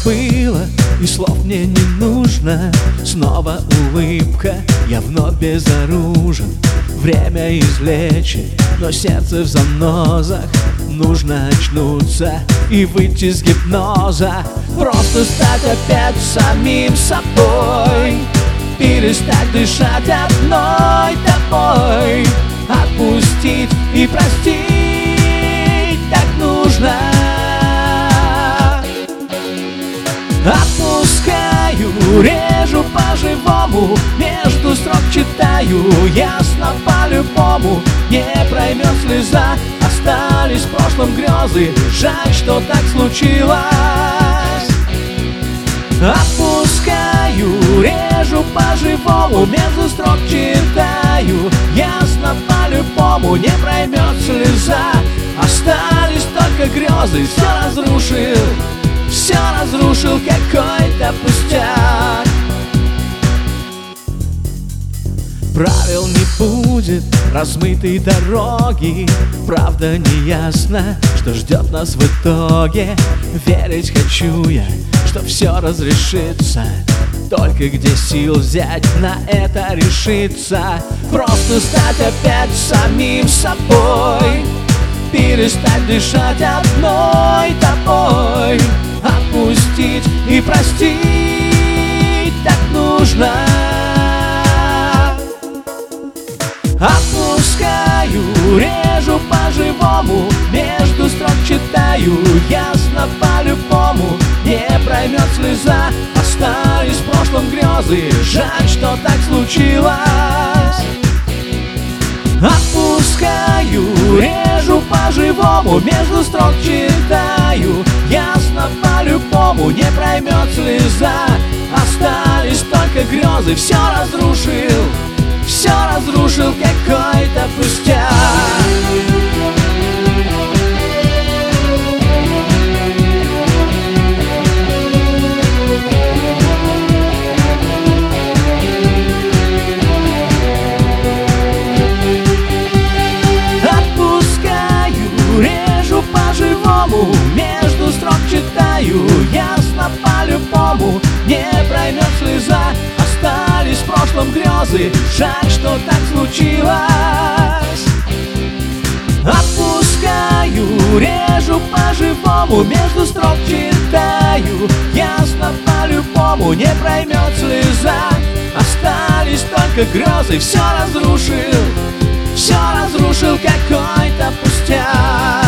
забыла, и слов мне не нужно. Снова улыбка, я вновь безоружен. Время излечит, но сердце в занозах. Нужно очнуться и выйти из гипноза. Просто стать опять самим собой, перестать дышать одной тобой. Отпустить и простить так нужно. Отпускаю, режу по-живому, между строк читаю, ясно по-любому. Не проймет слеза, остались в прошлом грезы. Жаль, что так случилось. Отпускаю, режу по-живому, между строк читаю, ясно по-любому. Не проймет слеза, остались только грезы. Все разрушил какой-то пустяк. Правил не будет, размытой дороги. Правда не ясно, что ждет нас в итоге. Верить хочу я, что все разрешится, только где сил взять на это решиться. Просто стать опять самим собой, перестать дышать одной тобой. Отпустить и простить так нужно. Отпускаю, режу по-живому, между строк читаю, ясно по-любому. Не проймет слеза, остались в прошлом грезы. Жаль, что так случилось. Отпускаю, режу по-живому, между строк читаю, ясно по-любому. Не проймет слеза, остались только грезы. Все разрушил какой-то пустяк. Между строк читаю, ясно по-любому. Не проймет слеза, остались в прошлом грезы. Жаль, что так случилось. Отпускаю, режу по-живому, между строк читаю, ясно по-любому. Не проймет слеза, остались только грезы. Все разрушил какой-то пустяк.